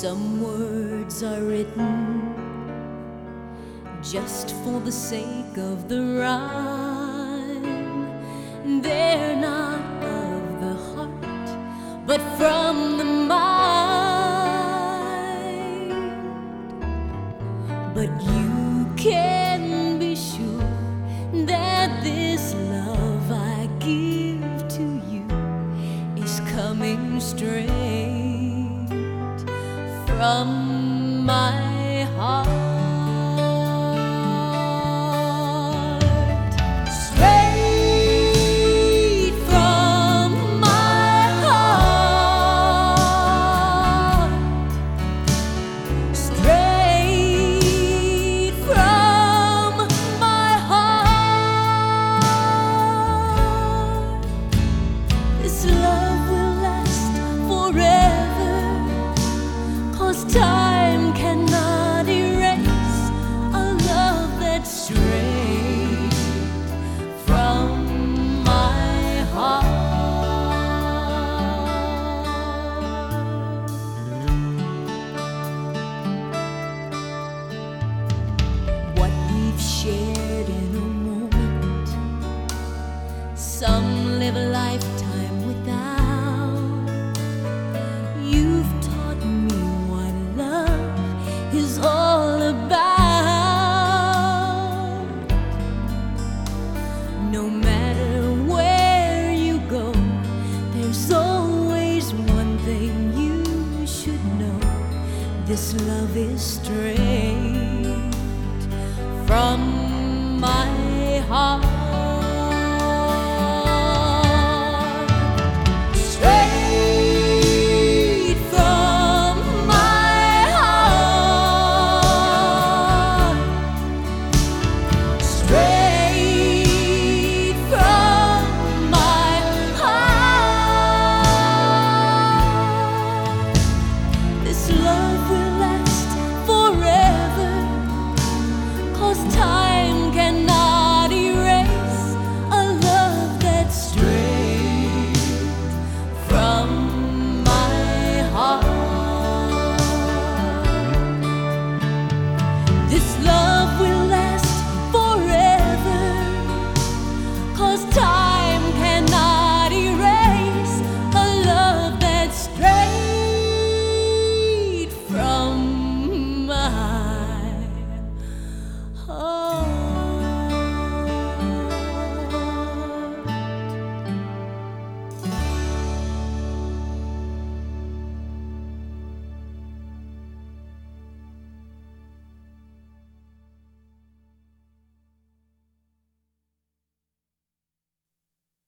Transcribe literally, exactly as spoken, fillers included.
Some words are written just for the sake of the rhyme. They're not of the heart, but from the mind. But you can be sure that this love I give to you is coming straight from my heart. Straight from my heart. Straight from my heart. This love will last forever, 'cause time cannot erase a love that's straight from my heart. What we've shared in a moment, some live a lifetime without. You've taught me what love is all about. No matter where you go, there's always one thing you should know: this love is straight from my heart. Straight from my heart. Straight from my heart. This love will last forever, 'cause time